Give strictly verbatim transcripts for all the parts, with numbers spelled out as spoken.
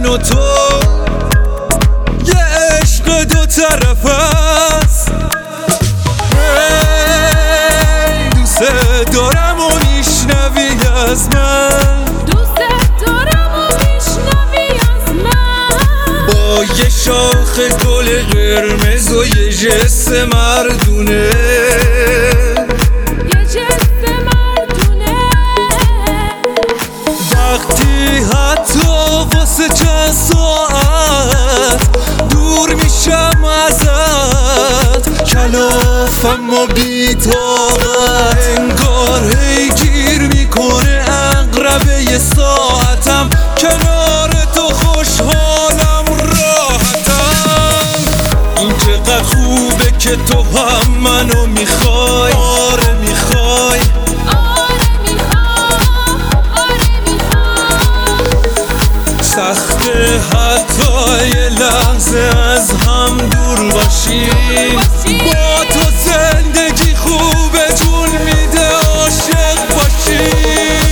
و تو یه عشق دو طرف است. هی دوست دارم و میشنوی از من، دوست دارم و میشنوی از من. با یه شاخ گل قرمز و یه جس مردونه، یه جس مردونه. وقتی حتی واسه چند ساعت دور میشم ازت، کلافم و بی‌طاقت، انگار هی گیر میکنه عقربه یه ساعتم، کنار تو خوشحالم راحتم. این چقدر خوبه که تو هم منو میخوای، آره میخوای، آره میخوام، آره میخوام. سخته حتی یه لحظه از هم دور باشیم، با تو زندگی خوبه جون میده عاشق باشیم.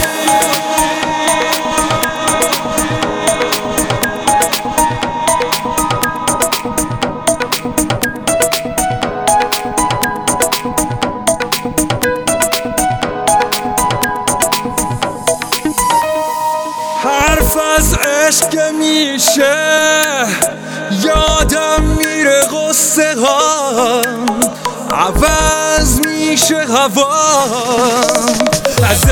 حرف از عشق میشه یادم میره غصه ها، عوض میشه هوا از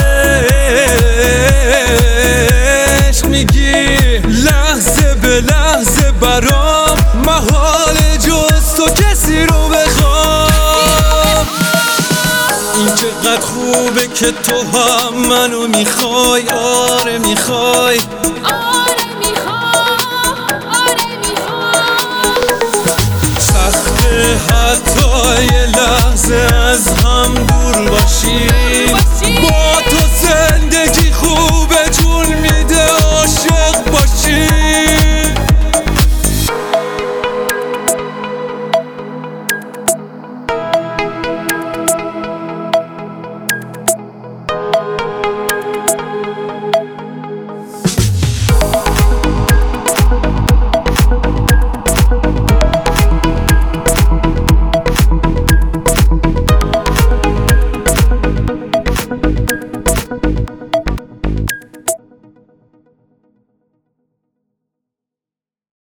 عشق میگی لحظه به لحظه برام محال جز تو کسی رو بخوام. این چقدر خوبه که تو هم منو میخوای، آره میخوای، آره میخوام، آره میخوام. سخته حتی یه لحظه از هم دور باشیم.